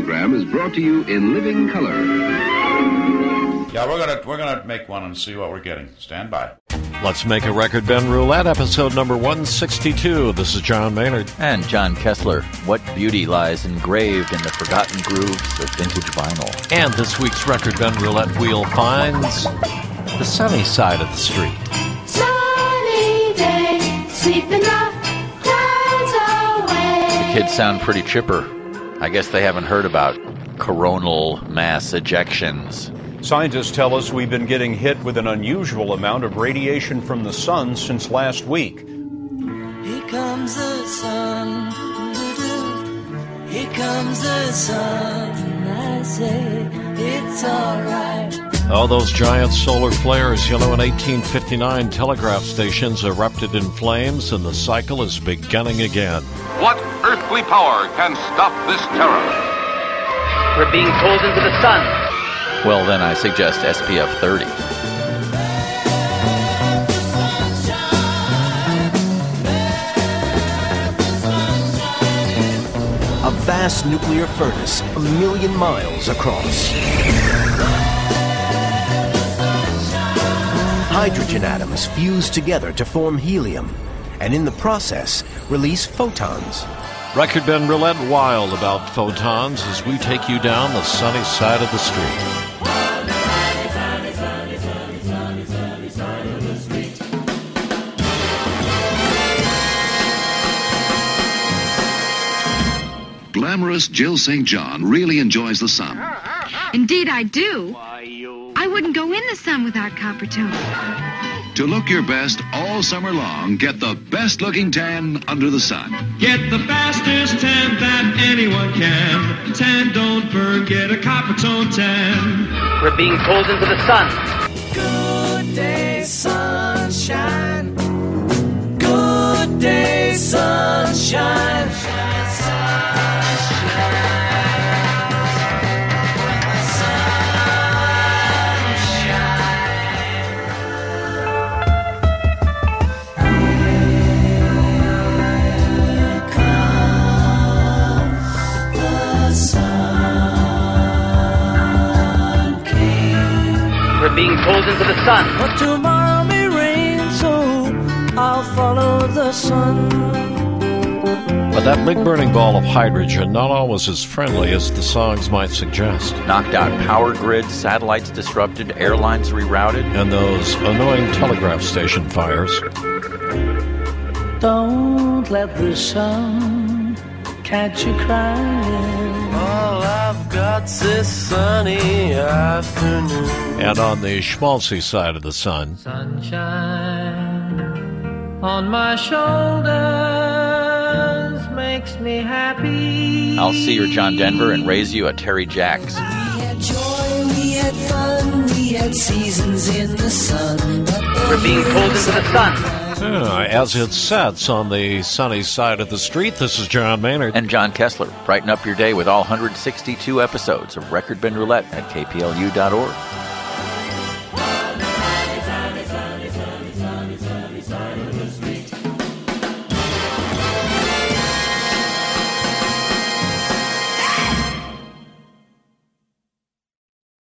program is brought to you in living color. Yeah, we're gonna make one and see what we're getting. Stand by. Let's make a record, Ben Roulette, episode number 162. This is John Maynard. And John Kessler. What beauty lies engraved in the forgotten grooves of vintage vinyl. And this week's record, Ben Roulette wheel finds the sunny side of the street. Sunny day, sweeping the clouds away. The kids sound pretty chipper. I guess they haven't heard about coronal mass ejections. Scientists tell us we've been getting hit with an unusual amount of radiation from the sun since last week. Here comes the sun, here comes the sun, I say it's alright. Oh, those giant solar flares. In 1859, telegraph stations erupted in flames, and the cycle is beginning again. What earthly power can stop this terror? We're being pulled into the sun. Well, then I suggest SPF 30. A vast nuclear furnace 1 million miles across. Hydrogen atoms fuse together to form helium, and in the process, release photons. Record Ben Roulette wild about photons as we take you down the sunny side of the street. Glamorous Jill St. John really enjoys the sun. Indeed I do. I wouldn't go in the sun without Coppertone. To look your best all summer long, get the best-looking tan under the sun. Get the fastest tan that anyone can. Tan don't burn, get a Coppertone tan. We're being pulled into the sun. Good day, sunshine. Good day, sunshine. We're being pulled into the sun. But tomorrow may rain, so I'll follow the sun. But that big burning ball of hydrogen, not always as friendly as the songs might suggest. Knocked out power grids, satellites disrupted, airlines rerouted. And those annoying telegraph station fires. Don't let the sun catch you crying. All I've got's this sunny afternoon. And on the schmaltzy side of the sun. Sunshine on my shoulders makes me happy. I'll see your John Denver and raise you a Terry Jacks. We had joy, we had fun, we had seasons in the sun. We're being pulled into the sun. As it sets on the sunny side of the street, this is John Maynard. And John Kessler. Brighten up your day with all 162 episodes of Record Ben Roulette at kplu.org.